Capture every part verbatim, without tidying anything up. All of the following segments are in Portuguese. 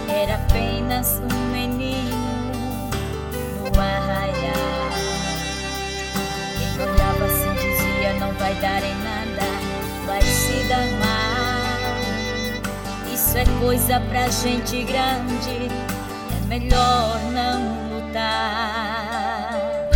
era apenas um menino no arraial. Quem olhava assim dizia: não vai dar em nada, vai se dar mal. Isso é coisa pra gente grande, é melhor não lutar.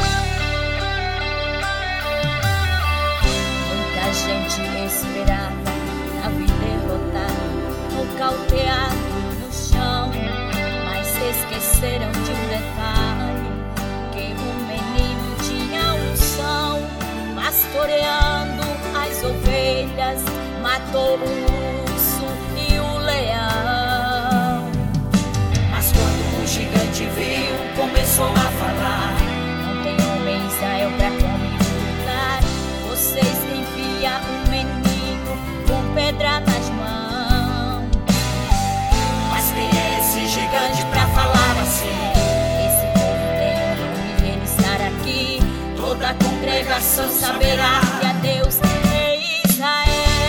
Muita gente esperava Davi derrotado, nocauteado no chão, mas esqueceram de um detalhe, que o menino tinha unção. Pastoreando as ovelhas, matou o urso e o leão. Mas quando o gigante viu, começou a falar: não tem homem em Israel pra comigo lutar. Vocês enviam um menino com pedra nas mãos. Mas quem é esse gigante pra falar assim? Esse povo tem um nome, ele estará aqui. Toda a congregação Saberá que a Deus é Israel.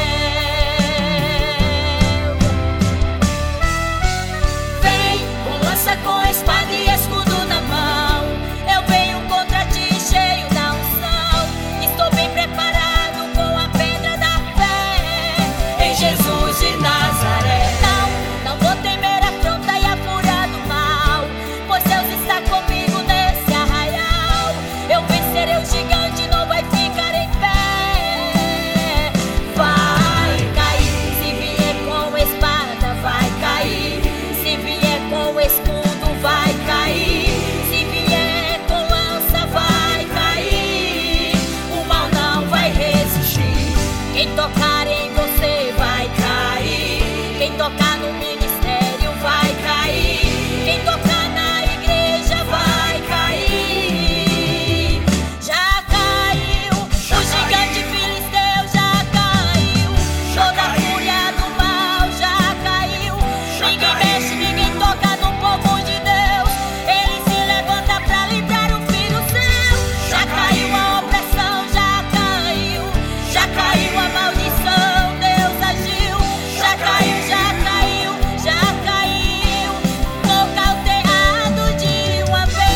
Vem com lança, com espada e escudo na mão. Eu venho contra ti cheio da unção. Estou bem preparado com a pedra da fé Em Jesus de Nazaré. Não, não vou temer a afronta e a fúria do mal, pois Deus está comigo nesse arraial. Eu vencerei o gigante, não vai ficar em pé. Vai cair, se vier com espada, vai cair. Se vier com escudo, vai cair. Se vier com lança, vai cair. O mal não vai resistir. Quem tocar em você vai cair. Quem tocar no ministério vai cair. Quem tocar na igreja vai cair. Já caiu, o gigante filisteu já caiu. Toda a fúria do mal já caiu. Ninguém mexe, ninguém toca no povo de Deus. Ele se levanta pra livrar o filho seu. Já caiu a opressão, já caiu. Já caiu a maldição, Deus agiu. Já caiu, já caiu, já caiu. Nocauteado de uma vez.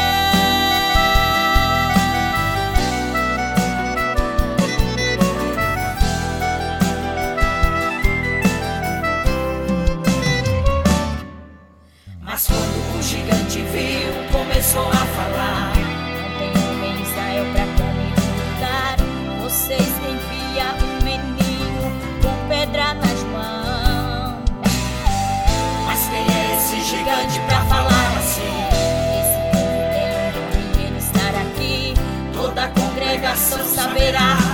Mas quando o gigante viu, começou a falar: Não tem homem em Israel pra comigo lutar. Vocês enviam um menino com pedra nas mãos. Mas quem é esse gigante pra falar assim? Esse povo tem um nome, ele estará aqui. Toda a congregação Saberá